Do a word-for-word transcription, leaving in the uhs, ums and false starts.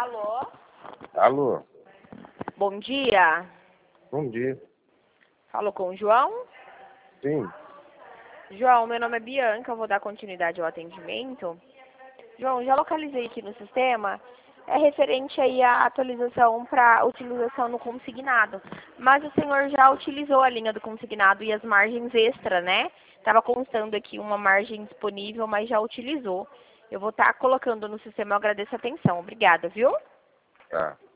Alô? Alô? Bom dia. Bom dia. Falou com o João? Sim. João, meu nome é Bianca, eu vou dar continuidade ao atendimento. João, já localizei aqui no sistema, é referente aí à atualização para utilização no consignado. Mas o senhor já utilizou a linha do consignado e as margens extra, né? Estava constando aqui uma margem disponível, mas já utilizou. Eu vou estar colocando no sistema, eu agradeço a atenção. Obrigada, viu? Tá.